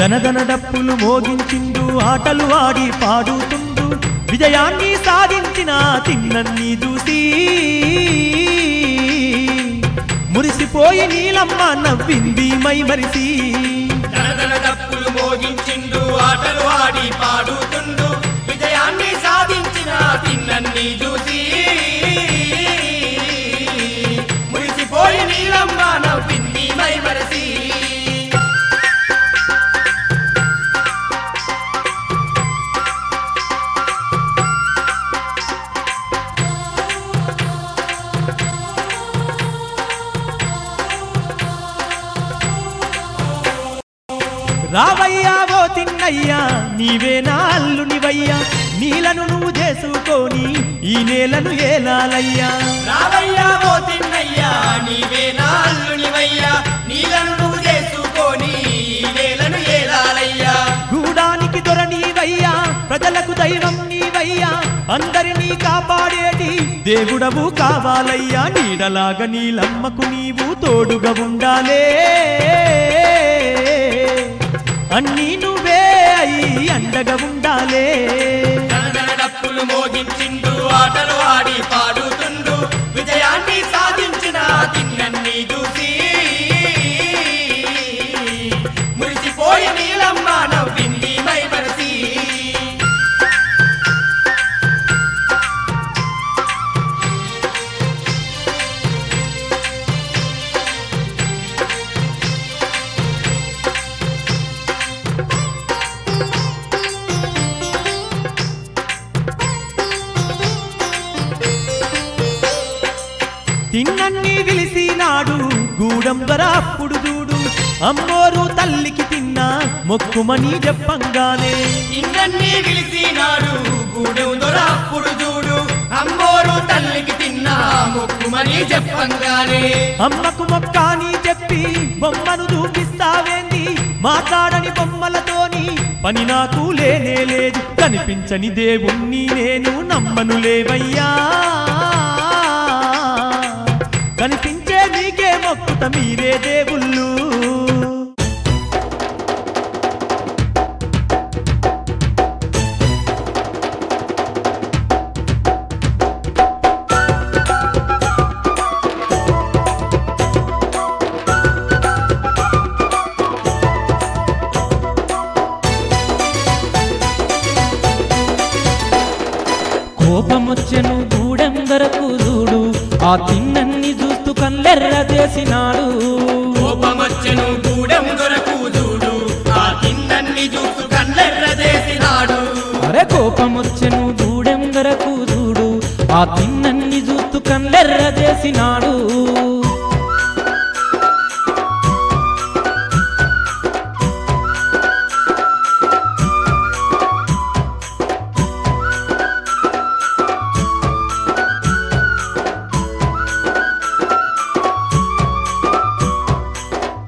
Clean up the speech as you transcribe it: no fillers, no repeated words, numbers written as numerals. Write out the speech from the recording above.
ధనధన డప్పులు మోగించిండు ఆటలు ఆడి పాడుతుండు విజయాన్ని సాధించిన తిన్నన్ని చూసి మురిసిపోయి నీలమ్మ నవ్వింది మై మరిసి ధనధన డప్పులు మోగించిండు ఆటలు ఆడి పాడుతుండు విజయాన్ని సాధించిన తిన్నన్ని చూసి మురిసిపోయి నీలమ్మ నవ్వింది మై మరిసి రావయ్యా ఓ తిన్నయ్యా నీవే నా అల్లునివయ్యా నీలను నువ్వు చేసుకొని ఈ నేలను ఏలాలయ్యా రావయ్యా ఓ తిన్నయ్యా నీవే నా అల్లునివయ్యా నీలను నువ్వు చేసుకొని ఈ నేలను ఏలాలయ్యా గూడానికి దొర నీవయ్యా ప్రజలకు దైవం నీవయ్యా అందరినీ కాపాడేటి దేవుడవు కావాలయ్యా నీడలాగా నీలమ్మకు నీవు తోడుగా ఉండాలే అన్నీ నువ్వే అయి అండగా ఉండాలే ధనధన డప్పులు మోగించిండు ఆటలు ఆడి పాడుతుండు విజయాన్ని సాధించిన తిన్నన్ని చూసి మురిసిపోయి నీలమ్మ నవ్వింది మై మరసి తిన్నన్ని విలిసినాడు గూడం దొర అప్పుడు చూడు అమ్మోరు తల్లికి తిన్నా మొక్కుమని చెప్పంగానే తిన్నన్ని విలిసినాడు గూడెం దొర అప్పుడు చూడు అమ్మోరు తల్లికి తిన్నా మొక్కుమని చెప్పంగానే అమ్మకు మొక్కాని చెప్పి బొమ్మను చూపిస్తావేంది మాట్లాడని బొమ్మలతోని పని నాకు లేనే లేదు కనిపించని దేవుణ్ణి నేను నమ్మను లేవయ్యా కనిపించే నీకే మొక్కుత మీరే దేవుళ్ళు కోపమొచ్చెను గూడెం దొరకు చూడు ఆ తిన్నన్ని చూస్తూ కళ్ళెర్ర చేసినాడు కోపమొచ్చెను గూడెం దొరకు చూడు ఆ తిన్నన్ని చూస్తూ కళ్ళెర్ర చేసినాడు అరే కోపమొచ్చెను గూడెం దొరకు చూడు ఆ తిన్నన్ని చూస్తూ కళ్ళెర్ర చేసినాడు